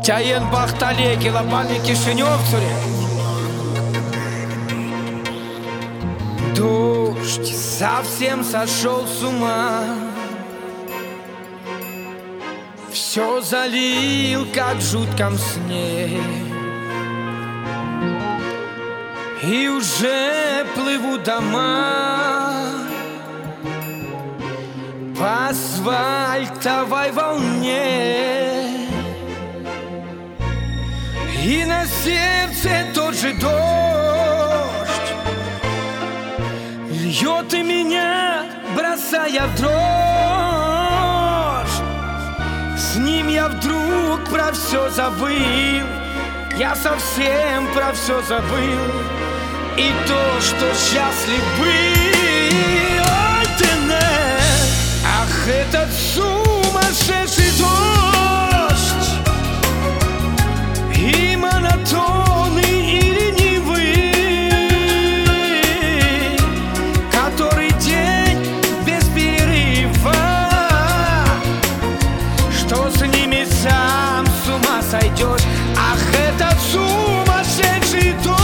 Чаен Бахтале, Килобами, Кишинев, Цуре. Дождь совсем сошел с ума, все залил, как в жутком сне. И уже плывут дома по асфальтовой волне, и на сердце тот же дождь льет и меня, бросая в дрожь. С ним я вдруг про все забыл, я совсем про все забыл. И то, что счастлив был. Ой, ты не, ах, этот сумасшедший дождь, и монотонный и ленивый, который день без перерыва, что с ними сам с ума сойдешь. Ах, этот сумасшедший дождь,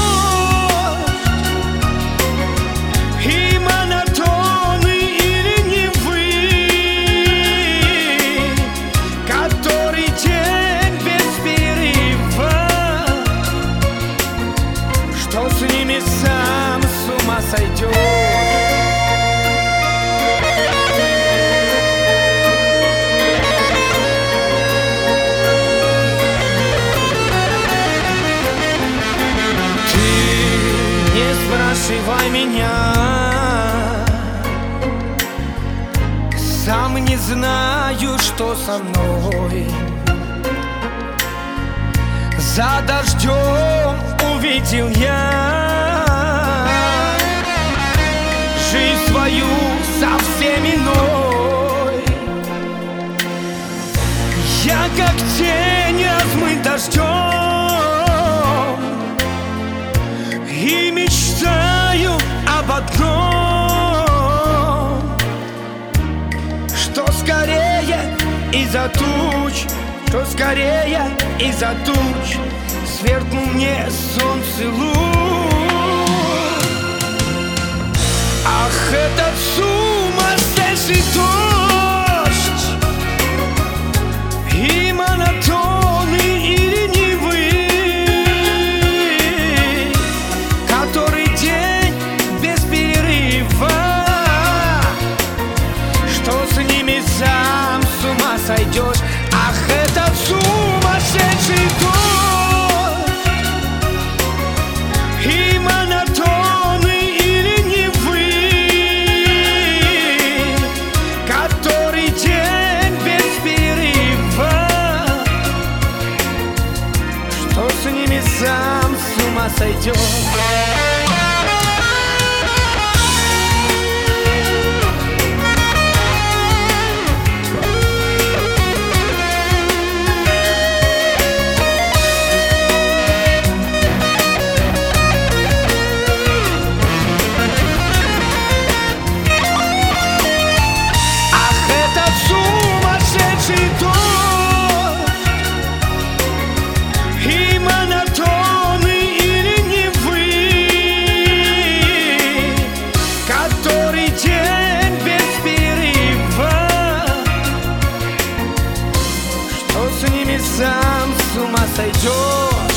сам с ума сойдет. Ты не спрашивай меня, сам не знаю, что со мной. За дождем увидел я жизнь свою совсем иной. Я как тень размыт дождем и мечтаю об одном, что скорее из-за туч, что скорее из-за туч сверкнул мне солнце луч. Ах, этот сумасшедший дождь, и монотонный и ленивый, который день без перерыва, что с ними сам с ума сойдешь. Ах, этот сумасшедший дождь, и монотонный и ленивый, который день без перерыва, что с ними сам с ума сойдет. Сам с ума сойдет.